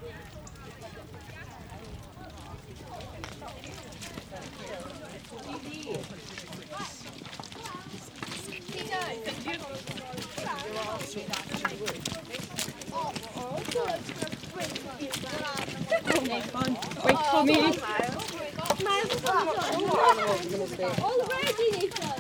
Wait for me. Already, Nathan.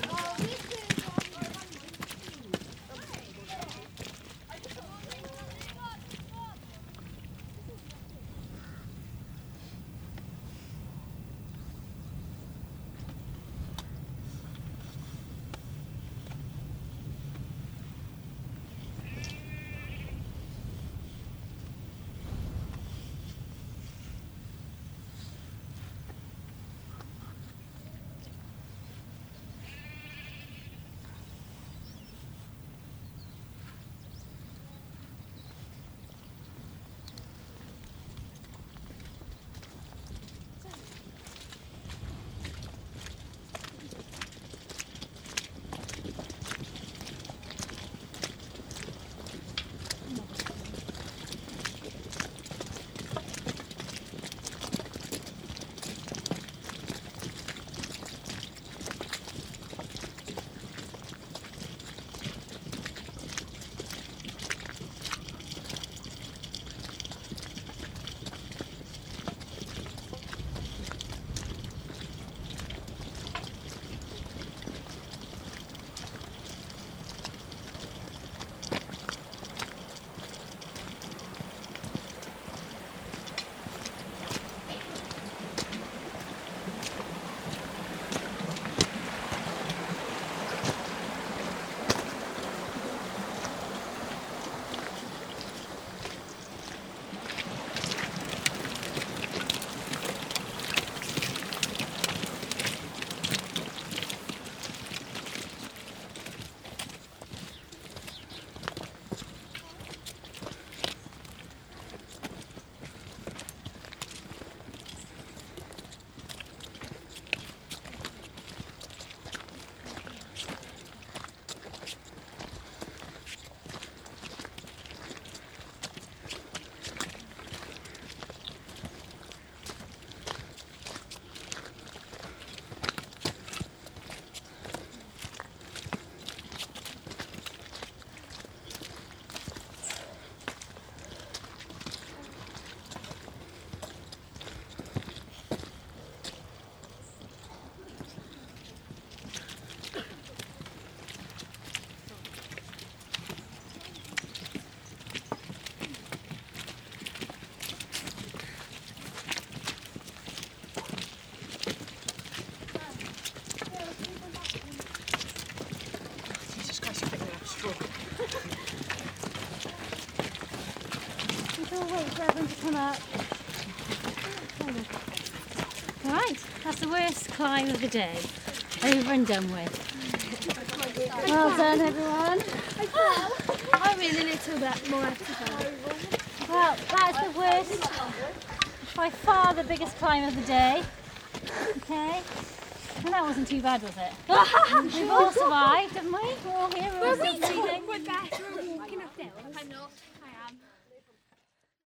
Wait for everyone to come up. Right, that's the worst climb of the day. Over and done with. Well done, everyone. I'm in a little bit more exercise. Well, that's the worst, by far the biggest climb of the day. Okay. Well, that wasn't too bad, was it? We've all survived, haven't we? We're all here, we're all still breathing. We're better.